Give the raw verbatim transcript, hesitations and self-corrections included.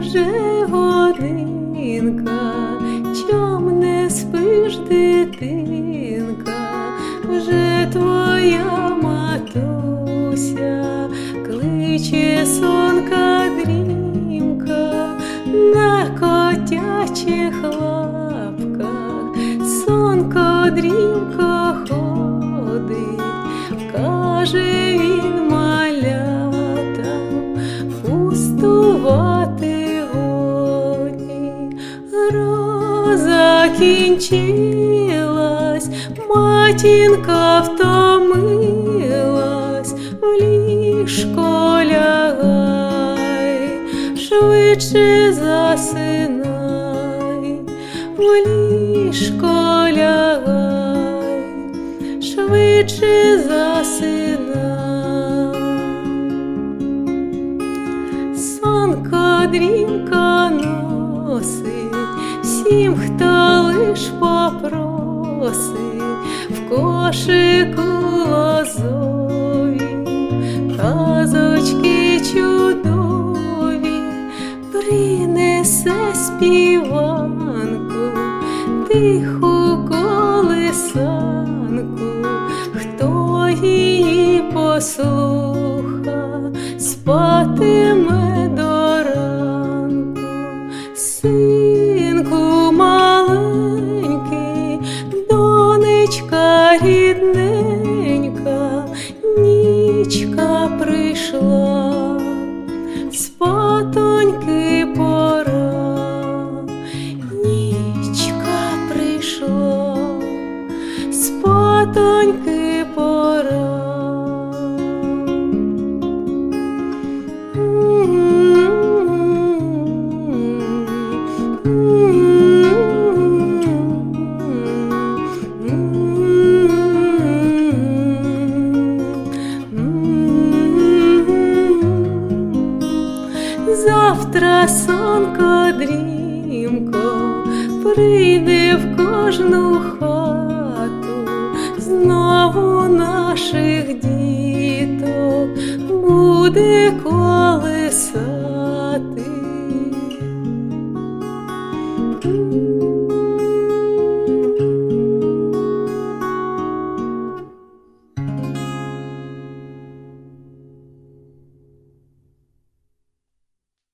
вже годинка, чом не спиш, дитинка, вже твоя матуся кличе сонка дрімка на котячих лапках. Сонко дрімко ходить, каже він малятам, пустувати годі. Розакінчилась, матінка втомилась, в ліжко лягай, швидше засинай, в ліжко лягай, швидше засинай. Сонко дрімко носить всім, хто лиш попросить, в кошику лозові казочки чудові, принесе співанку, тиху колисанку. Хто її послуха, спатиме до ранку. Синку маленький, донечка рідненька, нічка прийшла, спатоньки пора. Нічка прийшла, спатоньки пора. Завтра сонко дрімко прийде в кожну хату, знову наших діток буде колисати.